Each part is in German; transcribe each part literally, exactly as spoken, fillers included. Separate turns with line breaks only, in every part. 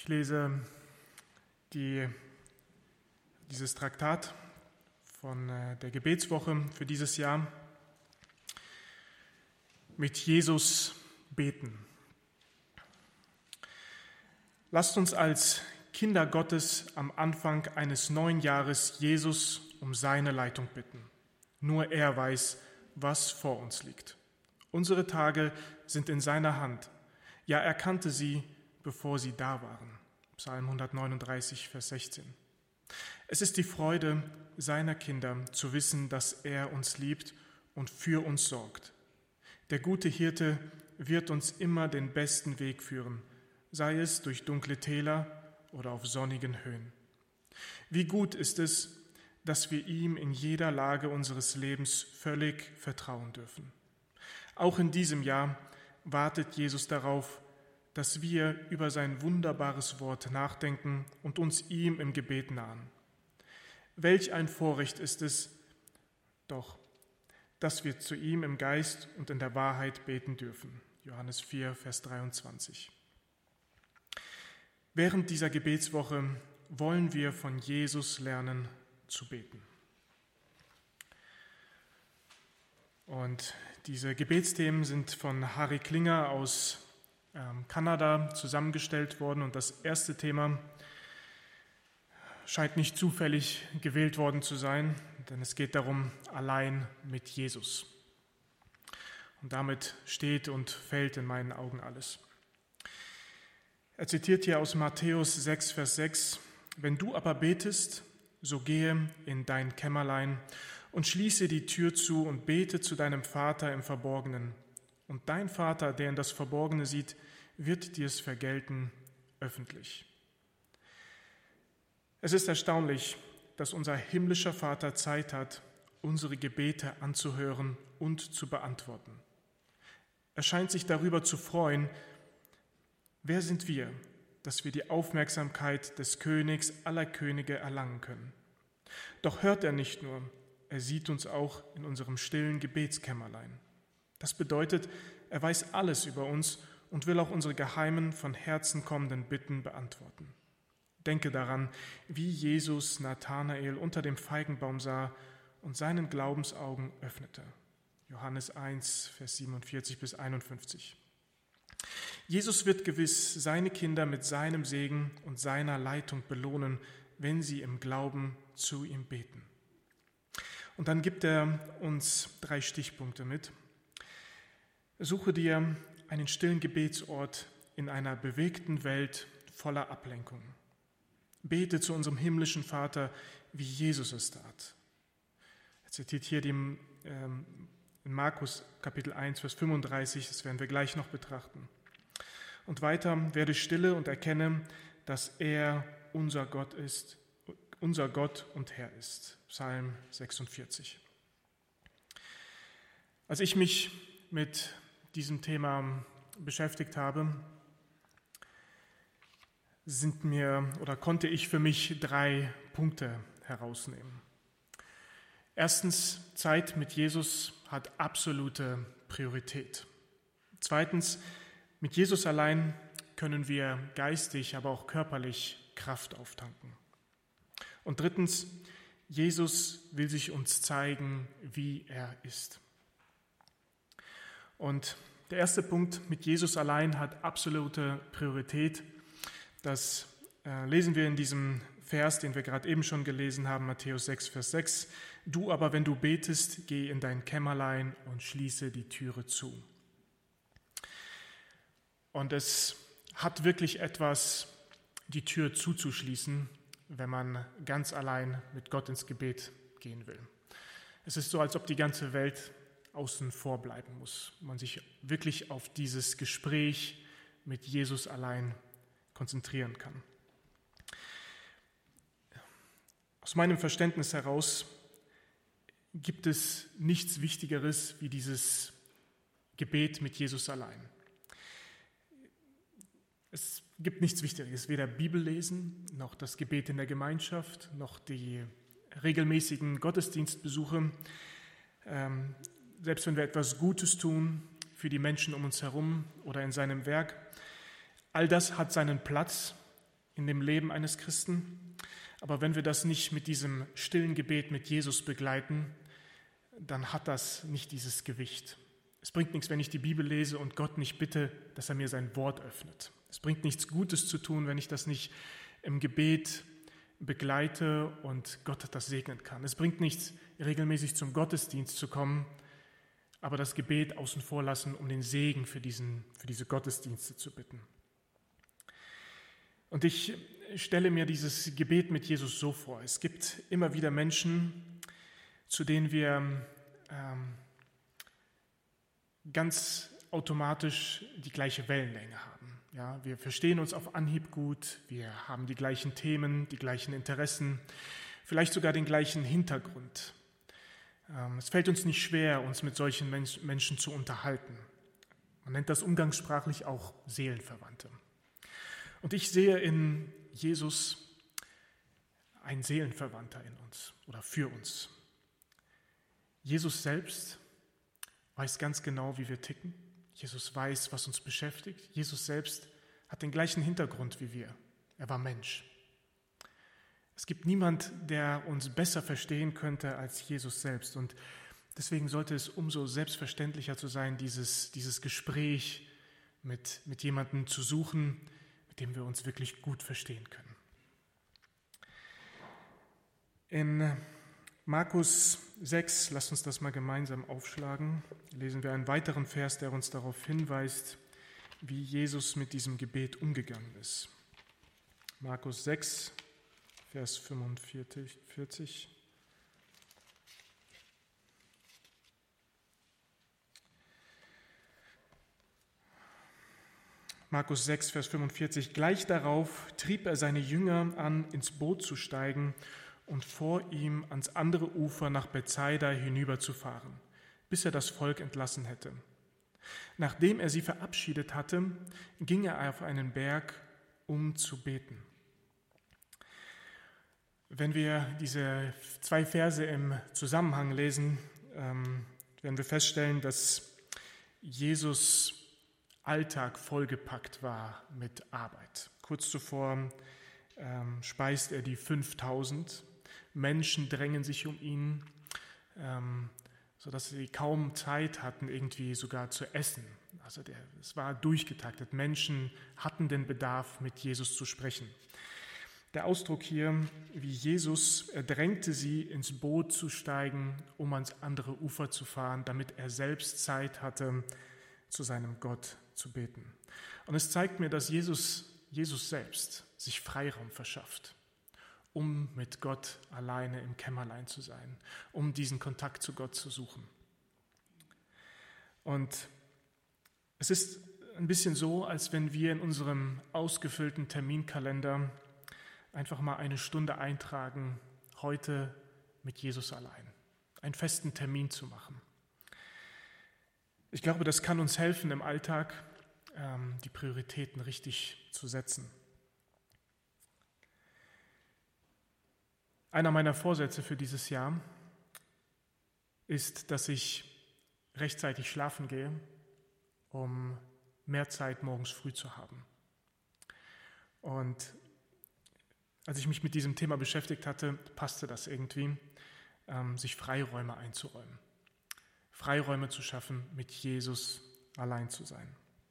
Ich lese die, dieses Traktat von der Gebetswoche für dieses Jahr mit Jesus beten. Lasst uns als Kinder Gottes am Anfang eines neuen Jahres Jesus um seine Leitung bitten. Nur er weiß, was vor uns liegt. Unsere Tage sind in seiner Hand. Ja, er kannte sie, bevor sie da waren. Psalm hundertneununddreißig, Vers sechzehn. Es ist die Freude seiner Kinder zu wissen, dass er uns liebt und für uns sorgt. Der gute Hirte wird uns immer den besten Weg führen, sei es durch dunkle Täler oder auf sonnigen Höhen. Wie gut ist es, dass wir ihm in jeder Lage unseres Lebens völlig vertrauen dürfen. Auch in diesem Jahr wartet Jesus darauf, dass wir über sein wunderbares Wort nachdenken und uns ihm im Gebet nahen. Welch ein Vorrecht ist es doch, dass wir zu ihm im Geist und in der Wahrheit beten dürfen. Johannes vier, Vers dreiundzwanzig. Während dieser Gebetswoche wollen wir von Jesus lernen zu beten. Und diese Gebetsthemen sind von Harry Klinger aus ähm, Kanada zusammengestellt worden. Und das erste Thema scheint nicht zufällig gewählt worden zu sein, denn es geht darum, allein mit Jesus. Und damit steht und fällt in meinen Augen alles. Er zitiert hier aus Matthäus sechs, Vers sechs: Wenn du aber betest, so gehe in dein Kämmerlein und schließe die Tür zu und bete zu deinem Vater im Verborgenen. Und dein Vater, der in das Verborgene sieht, wird dir es vergelten öffentlich. Es ist erstaunlich, dass unser himmlischer Vater Zeit hat, unsere Gebete anzuhören und zu beantworten. Er scheint sich darüber zu freuen. Wer sind wir, dass wir die Aufmerksamkeit des Königs aller Könige erlangen können? Doch hört er nicht nur, er sieht uns auch in unserem stillen Gebetskämmerlein. Das bedeutet, er weiß alles über uns und will auch unsere geheimen, von Herzen kommenden Bitten beantworten. Denke daran, wie Jesus Nathanael unter dem Feigenbaum sah und seinen Glaubensaugen öffnete. Johannes eins, Vers siebenundvierzig bis einundfünfzig. Jesus wird gewiss seine Kinder mit seinem Segen und seiner Leitung belohnen, wenn sie im Glauben zu ihm beten. Und dann gibt er uns drei Stichpunkte mit. Suche dir einen stillen Gebetsort in einer bewegten Welt voller Ablenkung. Bete zu unserem himmlischen Vater, wie Jesus es tat. Er zitiert hier dem, ähm, in Markus Kapitel eins, Vers fünfunddreißig, das werden wir gleich noch betrachten. Und weiter, werde stille und erkenne, dass er unser Gott ist, unser Gott und Herr ist. Psalm sechsundvierzig. Als ich mich mit diesem Thema beschäftigt habe, sind mir oder konnte ich für mich drei Punkte herausnehmen. Erstens, Zeit mit Jesus hat absolute Priorität. Zweitens, mit Jesus allein können wir geistig, aber auch körperlich Kraft auftanken. Und drittens, Jesus will sich uns zeigen, wie er ist. Und der erste Punkt, mit Jesus allein hat absolute Priorität. Das äh, lesen wir in diesem Vers, den wir gerade eben schon gelesen haben, Matthäus sechs, Vers sechs. Du aber, wenn du betest, geh in dein Kämmerlein und schließe die Türe zu. Und es hat wirklich etwas, die Tür zuzuschließen, wenn man ganz allein mit Gott ins Gebet gehen will. Es ist so, als ob die ganze Welt außen vor bleiben muss. Man sich wirklich auf dieses Gespräch mit Jesus allein konzentrieren kann. Aus meinem Verständnis heraus gibt es nichts Wichtigeres wie dieses Gebet mit Jesus allein. Es gibt nichts Wichtigeres, weder Bibellesen, noch das Gebet in der Gemeinschaft, noch die regelmäßigen Gottesdienstbesuche. Ähm, selbst wenn wir etwas Gutes tun für die Menschen um uns herum oder in seinem Werk, all das hat seinen Platz, in dem Leben eines Christen. Aber wenn wir das nicht mit diesem stillen Gebet mit Jesus begleiten, dann hat das nicht dieses Gewicht. Es bringt nichts, wenn ich die Bibel lese und Gott nicht bitte, dass er mir sein Wort öffnet. Es bringt nichts Gutes zu tun, wenn ich das nicht im Gebet begleite und Gott das segnen kann. Es bringt nichts, regelmäßig zum Gottesdienst zu kommen, aber das Gebet außen vor lassen, um den Segen für, diesen, für diese Gottesdienste zu bitten. Und ich stelle mir dieses Gebet mit Jesus so vor. Es gibt immer wieder Menschen, zu denen wir ähm, ganz automatisch die gleiche Wellenlänge haben. Ja, wir verstehen uns auf Anhieb gut, wir haben die gleichen Themen, die gleichen Interessen, vielleicht sogar den gleichen Hintergrund. Ähm, es fällt uns nicht schwer, uns mit solchen Menschen zu unterhalten. Man nennt das umgangssprachlich auch Seelenverwandte. Und ich sehe in Jesus einen Seelenverwandter in uns oder für uns. Jesus selbst weiß ganz genau, wie wir ticken. Jesus weiß, was uns beschäftigt. Jesus selbst hat den gleichen Hintergrund wie wir. Er war Mensch. Es gibt niemand, der uns besser verstehen könnte als Jesus selbst. Und deswegen sollte es umso selbstverständlicher zu sein, dieses, dieses Gespräch mit, mit jemandem zu suchen, mit dem wir uns wirklich gut verstehen können. In Markus sechs, lasst uns das mal gemeinsam aufschlagen, lesen wir einen weiteren Vers, der uns darauf hinweist, wie Jesus mit diesem Gebet umgegangen ist. Markus sechs, Vers fünfundvierzig. Markus sechs, Vers fünfundvierzig. Gleich darauf trieb er seine Jünger an, ins Boot zu steigen und vor ihm ans andere Ufer nach Bethsaida hinüberzufahren, bis er das Volk entlassen hätte. Nachdem er sie verabschiedet hatte, ging er auf einen Berg, um zu beten. Wenn wir diese zwei Verse im Zusammenhang lesen, ähm, werden wir feststellen, dass Jesus Alltag vollgepackt war mit Arbeit. Kurz zuvor ähm, speist er die fünftausend. Menschen drängen sich um ihn, ähm, sodass sie kaum Zeit hatten, irgendwie sogar zu essen. Also der, es war durchgetaktet. Menschen hatten den Bedarf, mit Jesus zu sprechen. Der Ausdruck hier, wie Jesus, er drängte sie, ins Boot zu steigen, um ans andere Ufer zu fahren, damit er selbst Zeit hatte, zu seinem Gott zu beten. Und es zeigt mir, dass Jesus, Jesus selbst sich Freiraum verschafft, um mit Gott alleine im Kämmerlein zu sein, um diesen Kontakt zu Gott zu suchen. Und es ist ein bisschen so, als wenn wir in unserem ausgefüllten Terminkalender einfach mal eine Stunde eintragen, heute mit Jesus allein, einen festen Termin zu machen. Ich glaube, das kann uns helfen, im Alltag ähm, die Prioritäten richtig zu setzen. Einer meiner Vorsätze für dieses Jahr ist, dass ich rechtzeitig schlafen gehe, um mehr Zeit morgens früh zu haben. Und als ich mich mit diesem Thema beschäftigt hatte, passte das irgendwie, ähm, sich Freiräume einzuräumen. Freiräume zu schaffen, mit Jesus allein zu sein.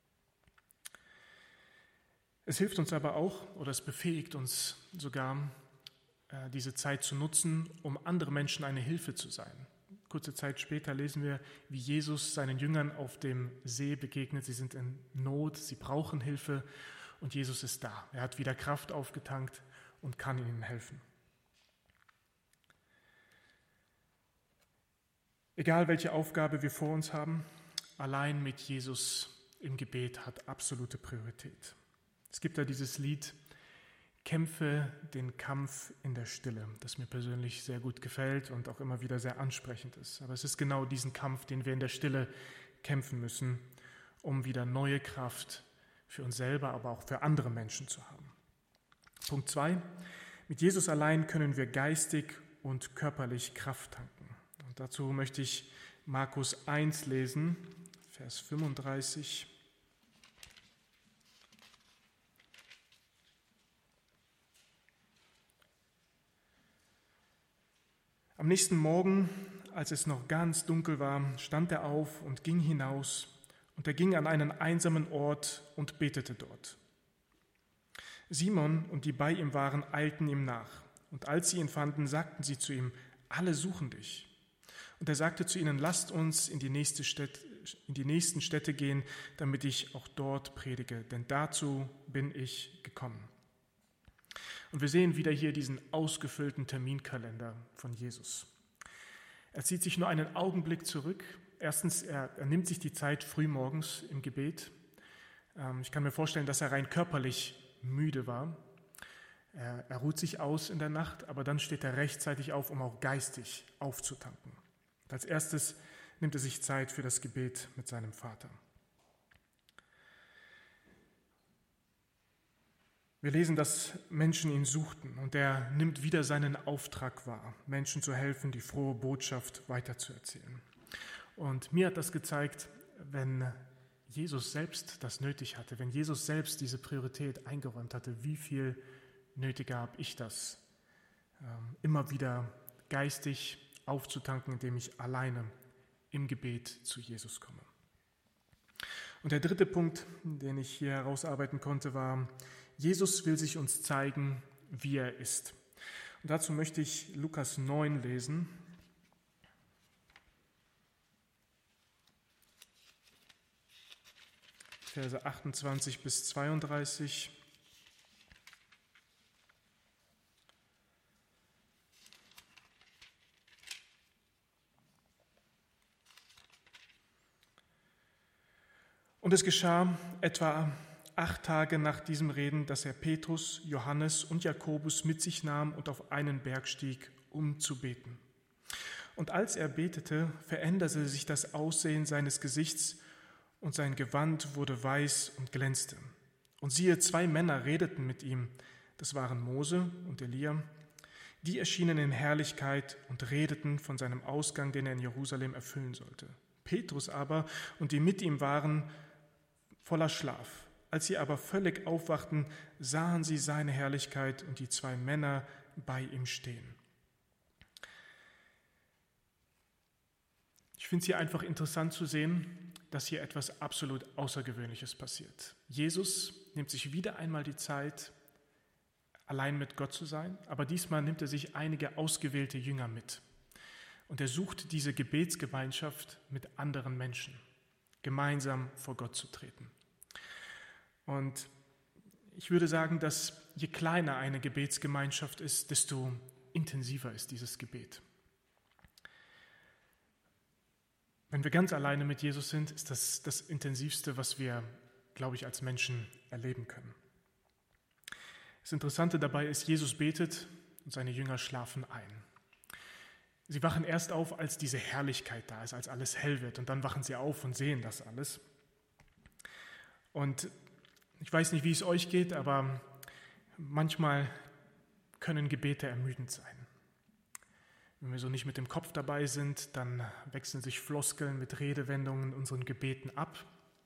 Es hilft uns aber auch, oder es befähigt uns sogar, äh, diese Zeit zu nutzen, um anderen Menschen eine Hilfe zu sein. Kurze Zeit später lesen wir, wie Jesus seinen Jüngern auf dem See begegnet. Sie sind in Not, sie brauchen Hilfe und Jesus ist da. Er hat wieder Kraft aufgetankt und kann ihnen helfen. Egal welche Aufgabe wir vor uns haben, allein mit Jesus im Gebet hat absolute Priorität. Es gibt da dieses Lied, Kämpfe den Kampf in der Stille, das mir persönlich sehr gut gefällt und auch immer wieder sehr ansprechend ist. Aber es ist genau diesen Kampf, den wir in der Stille kämpfen müssen, um wieder neue Kraft für uns selber, aber auch für andere Menschen zu haben. Punkt zwei. Mit Jesus allein können wir geistig und körperlich Kraft tanken. Und dazu möchte ich Markus eins lesen, Vers fünfunddreißig. Am nächsten Morgen, als es noch ganz dunkel war, stand er auf und ging hinaus, und er ging an einen einsamen Ort und betete dort. Simon und die bei ihm waren, eilten ihm nach, und als sie ihn fanden, sagten sie zu ihm: Alle suchen dich. Und er sagte zu ihnen: Lasst uns in die nächste Städte, in die nächsten Städte gehen, damit ich auch dort predige, denn dazu bin ich gekommen. Und wir sehen wieder hier diesen ausgefüllten Terminkalender von Jesus. Er zieht sich nur einen Augenblick zurück. Erstens, er, er nimmt sich die Zeit frühmorgens im Gebet. Ähm, ich kann mir vorstellen, dass er rein körperlich müde war. Er, er ruht sich aus in der Nacht, aber dann steht er rechtzeitig auf, um auch geistig aufzutanken. Und als erstes nimmt er sich Zeit für das Gebet mit seinem Vater. Wir lesen, dass Menschen ihn suchten, und er nimmt wieder seinen Auftrag wahr, Menschen zu helfen, die frohe Botschaft weiterzuerzählen. Und mir hat das gezeigt, wenn Jesus selbst das nötig hatte, wenn Jesus selbst diese Priorität eingeräumt hatte, wie viel nötiger habe ich das, immer wieder geistig aufzutanken, indem ich alleine im Gebet zu Jesus komme. Und der dritte Punkt, den ich hier herausarbeiten konnte, war: Jesus will sich uns zeigen, wie er ist. Und dazu möchte ich Lukas neun lesen. Verse achtundzwanzig bis zweiunddreißig. Und es geschah etwa acht Tage nach diesem Reden, dass er Petrus, Johannes und Jakobus mit sich nahm und auf einen Berg stieg, um zu beten. Und als er betete, veränderte sich das Aussehen seines Gesichts, und sein Gewand wurde weiß und glänzte. Und siehe, zwei Männer redeten mit ihm, das waren Mose und Elia. Die erschienen in Herrlichkeit und redeten von seinem Ausgang, den er in Jerusalem erfüllen sollte. Petrus aber und die mit ihm waren voller Schlaf. Als sie aber völlig aufwachten, sahen sie seine Herrlichkeit und die zwei Männer bei ihm stehen. Ich finde es hier einfach interessant zu sehen, dass hier etwas absolut Außergewöhnliches passiert. Jesus nimmt sich wieder einmal die Zeit, allein mit Gott zu sein, aber diesmal nimmt er sich einige ausgewählte Jünger mit. Und er sucht diese Gebetsgemeinschaft mit anderen Menschen, gemeinsam vor Gott zu treten. Und ich würde sagen, dass je kleiner eine Gebetsgemeinschaft ist, desto intensiver ist dieses Gebet. Wenn wir ganz alleine mit Jesus sind, ist das das Intensivste, was wir, glaube ich, als Menschen erleben können. Das Interessante dabei ist, Jesus betet und seine Jünger schlafen ein. Sie wachen erst auf, als diese Herrlichkeit da ist, als alles hell wird, und dann wachen sie auf und sehen das alles. Und ich weiß nicht, wie es euch geht, aber manchmal können Gebete ermüdend sein. Wenn wir so nicht mit dem Kopf dabei sind, dann wechseln sich Floskeln mit Redewendungen in unseren Gebeten ab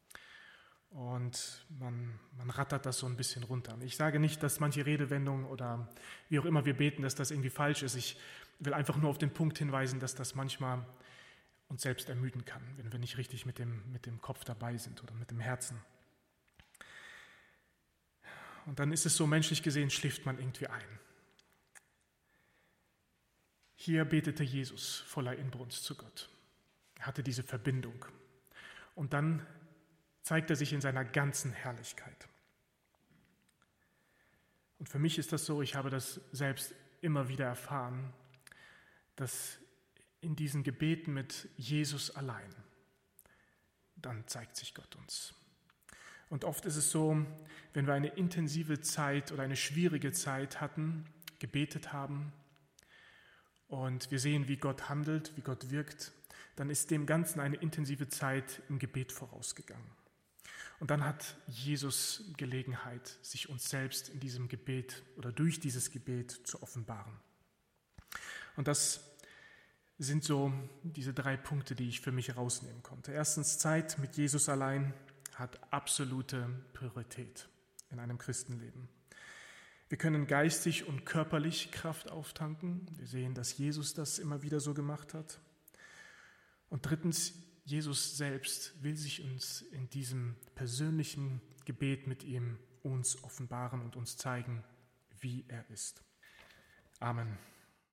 und man, man rattert das so ein bisschen runter. Ich sage nicht, dass manche Redewendungen oder wie auch immer wir beten, dass das irgendwie falsch ist. Ich will einfach nur auf den Punkt hinweisen, dass das manchmal uns selbst ermüden kann, wenn wir nicht richtig mit dem, mit dem Kopf dabei sind oder mit dem Herzen. Und dann ist es so, menschlich gesehen, schläft man irgendwie ein. Hier betete Jesus voller Inbrunst zu Gott. Er hatte diese Verbindung. Und dann zeigt er sich in seiner ganzen Herrlichkeit. Und für mich ist das so, ich habe das selbst immer wieder erfahren, dass in diesen Gebeten mit Jesus allein, dann zeigt sich Gott uns. Und oft ist es so, wenn wir eine intensive Zeit oder eine schwierige Zeit hatten, gebetet haben und wir sehen, wie Gott handelt, wie Gott wirkt, dann ist dem Ganzen eine intensive Zeit im Gebet vorausgegangen. Und dann hat Jesus Gelegenheit, sich uns selbst in diesem Gebet oder durch dieses Gebet zu offenbaren. Und das sind so diese drei Punkte, die ich für mich rausnehmen konnte. Erstens, Zeit mit Jesus allein hat absolute Priorität in einem Christenleben. Wir können geistig und körperlich Kraft auftanken. Wir sehen, dass Jesus das immer wieder so gemacht hat. Und drittens, Jesus selbst will sich uns in diesem persönlichen Gebet mit ihm uns offenbaren und uns zeigen, wie er ist. Amen.